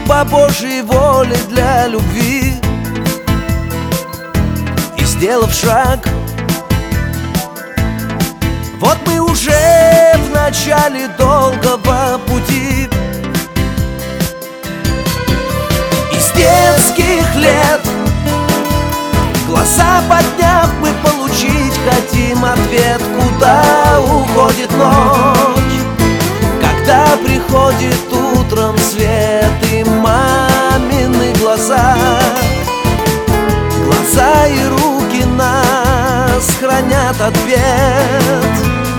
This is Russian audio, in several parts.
по Божьей воле для любви. И сделав шаг, вот мы уже в начале долгого пути. Из детских лет, глаза подняв, мы получить хотим ответ, куда уходит ночь, когда приходит утром свет. И мамины глаза, глаза и руки нас хранят от бед.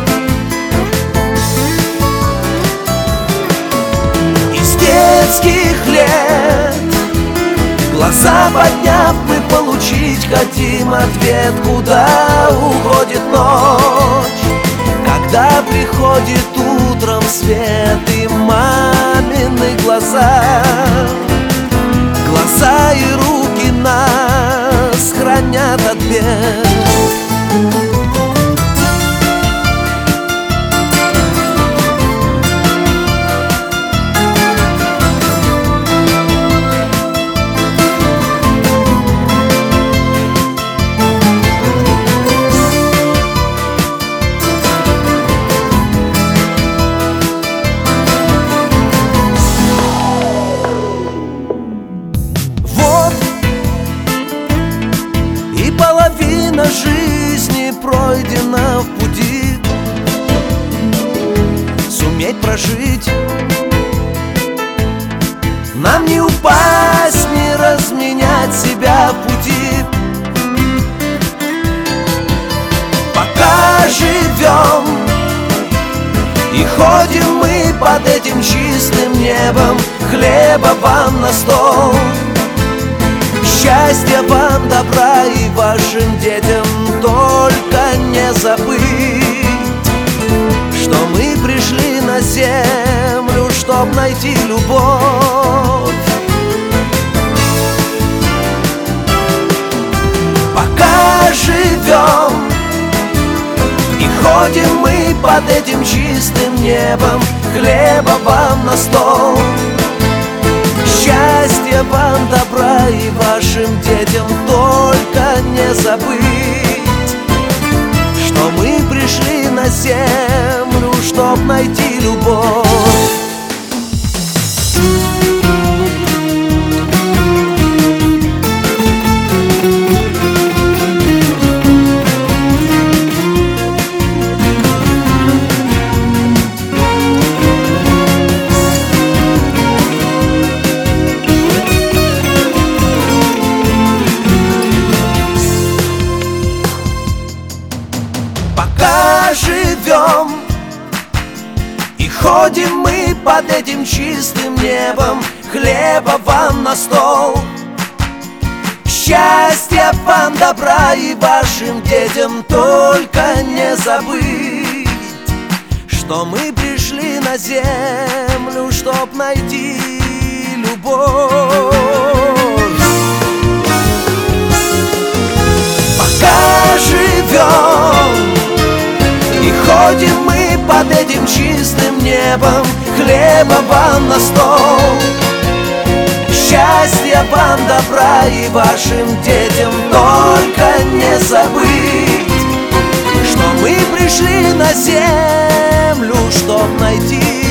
Из детских лет, глаза подняв, мы получить хотим ответ, куда уходит ночь, когда приходит утром свет. И мамины глаза, глаза и руки нас хранят от бед. Половина жизни пройдена в пути. Суметь прожить, нам не упасть, не разменять себя в пути. Пока живем и ходим мы под этим чистым небом, хлеба вам на стол, счастья вам, добра и вашим детям. Только не забыть, что мы пришли на землю, чтоб найти любовь. Пока живем и ходим мы под этим чистым небом, хлеба вам на стол, счастья вам, добра и вашим детям. Только не забыть, что мы пришли на землю, чтоб найти любовь. Пока живем и ходим мы под этим чистым небом, хлеба вам на стол, счастья вам, добра и вашим детям. Только не забыть, что мы пришли на землю, чтоб найти любовь. Пока живем и ходим мы под этим чистым небом, хлеба вам на стол, счастья вам, добра и вашим детям. Только не забыть, что мы пришли на землю, чтоб найти